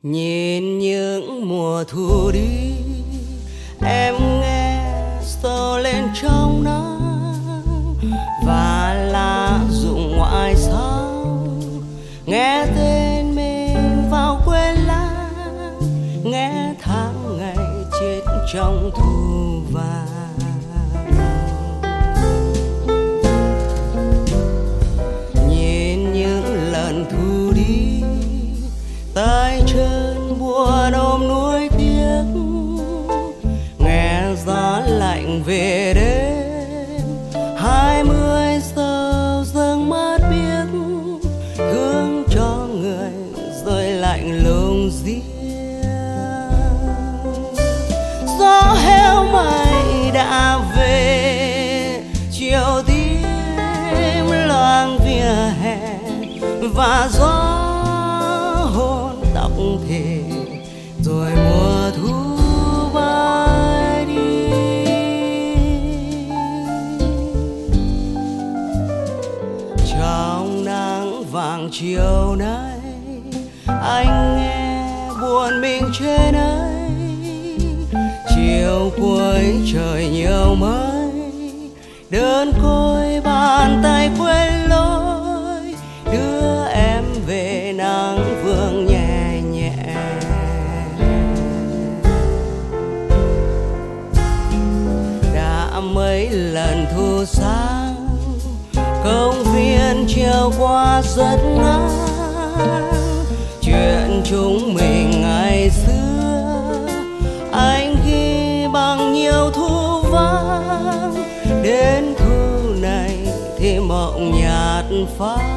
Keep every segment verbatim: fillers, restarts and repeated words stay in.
Nhìn những mùa thu đi, em nghe sầu lên trong nắng và lá rụng ngoại sông, nghe tên mình vào quên lãng, nghe tháng ngày chết trong thu vàng. Nhìn những lần thu đi, tay chân buồn ôm nuối tiếc, nghe gió lạnh về đêm hai mươi giờ dâng mắt biếc, thương cho người rơi lạnh lùng riêng. Gió heo mây đã về, chiều tím loang vỉa hè và gió hôn tóc thề, rồi mùa thu bay đi. Trong nắng vàng chiều nay, anh nghe buồn mình trên ấy. Chiều cuối trời nhiều mây, đơn côi bàn tay quên lối, đưa em về nắng vương nhẹ nhẹ. Đã mấy lần thu sáng, công viên chiều qua rất ngắn, chuyện chúng mình ngày xưa anh ghi bằng nhiều thu vắng. Đến thu này thì mộng nhạt phai.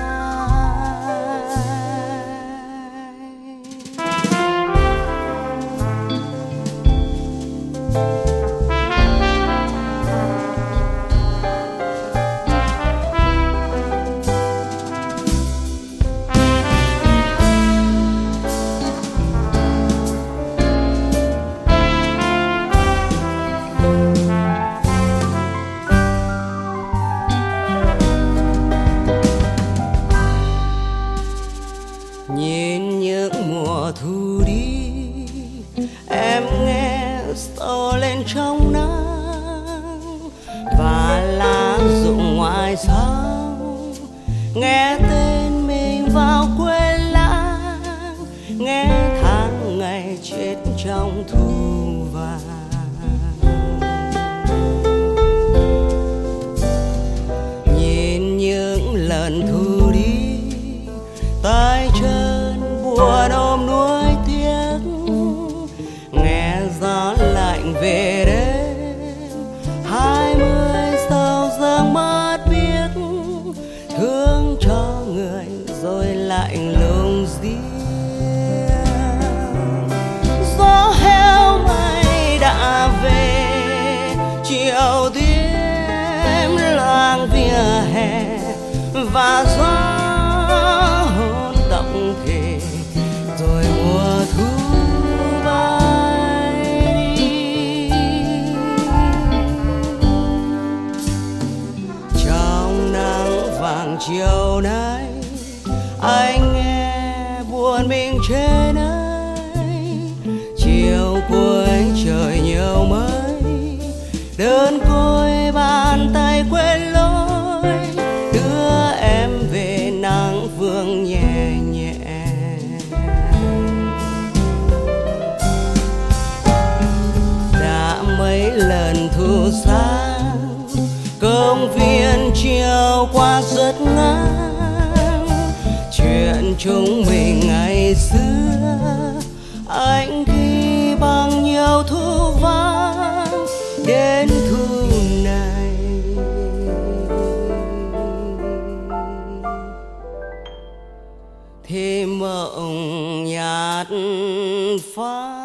Nhìn những mùa thu đi, em nghe sầu lên trong nắng và lá rụng ngoài sông, nghe tên mình vào quên lãng, nghe tháng ngày chết trong thu vàng. Nhìn những lần thu đi, tay chân buồn ôm nuối tiếc, nghe gió lạnh về đêm hai mươi giờ dâng mắt biếc, thương cho người rồi lạnh lùng riêng. Gió heo mây đã về, chiều tím loang vỉa hè và gió hôn tóc thề, rồi mùa thu bay đi. Trong nắng vàng chiều nay, anh nghe buồn mình trên ấy. Chiều cuối trời nhiều mây, đơn côi bàn tay quên lối, đưa em về nắng vương nhẹ nhẹ. Đã mấy lần thu sáng, công viên chiều qua rất ngắn, chuyện chúng mình ngày xưa anh ghi bằng nhiều thu vắng. Đến thu này thì mộng nhạt phai.